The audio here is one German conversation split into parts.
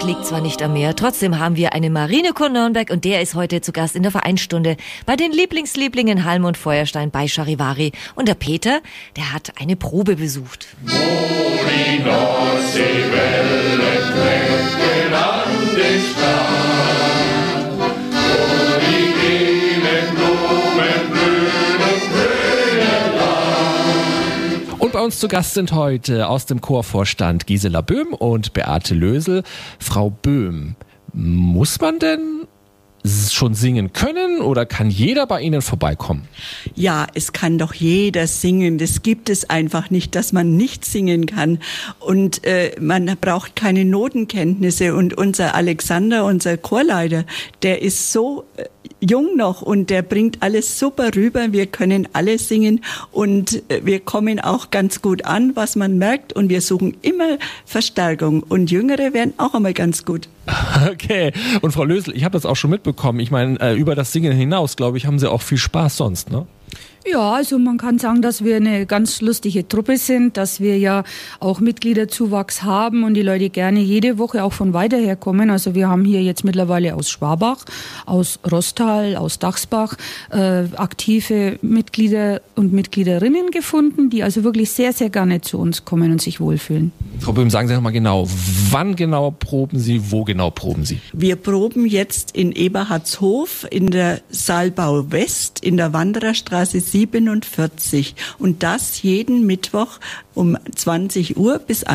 liegt zwar nicht am Meer, trotzdem haben wir einen Marinechor Nürnberg und der ist heute zu Gast in der Vereinsstunde bei den Lieblingslieblingen Halm und Feuerstein bei Charivari. Und der Peter, der hat eine Probe besucht. Wo die Nordseewellen trinken an den Strand, wo die grünen Blumen blühen im grünen Land. Und bei uns zu Gast sind heute aus dem Chorvorstand Gisela Böhm und Beate Lösel. Frau Böhm, muss man denn schon singen können oder kann jeder bei Ihnen vorbeikommen? Ja, es kann doch jeder singen. Das gibt es einfach nicht, dass man nicht singen kann. Und man braucht keine Notenkenntnisse. Und unser Alexander, unser Chorleiter, der ist so jung noch und der bringt alles super rüber. Wir können alle singen und wir kommen auch ganz gut an, was man merkt. Und wir suchen immer Verstärkung. Und Jüngere werden auch einmal ganz gut. Okay. Und Frau Lösel, ich habe das auch schon mitbekommen. Ich meine, über das Singen hinaus, glaube ich, haben Sie auch viel Spaß sonst, ne? Ja, also man kann sagen, dass wir eine ganz lustige Truppe sind, dass wir ja auch Mitgliederzuwachs haben und die Leute gerne jede Woche auch von weiter her kommen. Also wir haben hier jetzt mittlerweile aus Schwabach, aus Rostal, aus Dachsbach aktive Mitglieder und Mitgliederinnen gefunden, die also wirklich sehr, sehr gerne zu uns kommen und sich wohlfühlen. Frau Böhm, sagen Sie noch mal genau, wann genau proben Sie, wo genau proben Sie? Wir proben jetzt in Eberhardshof, in der Saalbau West, in der Wandererstraße 47 und das jeden Mittwoch um 20 Uhr bis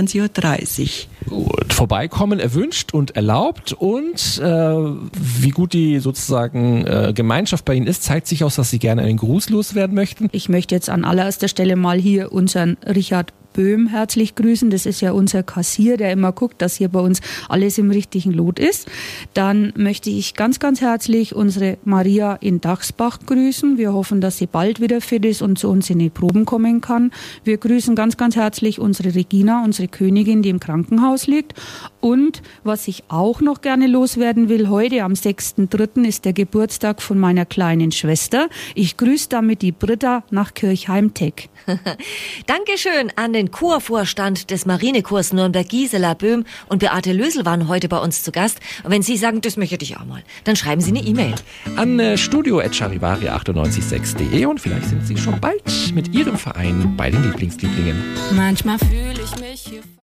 21.30 Uhr. Gut, vorbeikommen erwünscht und erlaubt und wie gut die sozusagen Gemeinschaft bei Ihnen ist, zeigt sich aus, dass Sie gerne einen Gruß loswerden möchten. Ich möchte jetzt an allererster Stelle mal hier unseren Richard Böhm herzlich grüßen. Das ist ja unser Kassier, der immer guckt, dass hier bei uns alles im richtigen Lot ist. Dann möchte ich ganz, ganz herzlich unsere Maria in Dachsbach grüßen. Wir hoffen, dass sie bald wieder fit ist und zu uns in die Proben kommen kann. Wir grüßen ganz, ganz herzlich unsere Regina, unsere Königin, die im Krankenhaus liegt. Und was ich auch noch gerne loswerden will, heute am 6.3. ist der Geburtstag von meiner kleinen Schwester. Ich grüße damit die Britta nach Kirchheim-Teck. Dankeschön an den Chorvorstand des Marinechors Nürnberg, Gisela Böhm und Beate Lösel waren heute bei uns zu Gast. Und wenn Sie sagen, das möchte ich auch mal, dann schreiben Sie eine E-Mail. An studio@charivari986.de und vielleicht sind Sie schon bald mit Ihrem Verein bei den Lieblingslieblingen. Manchmal fühle ich mich hier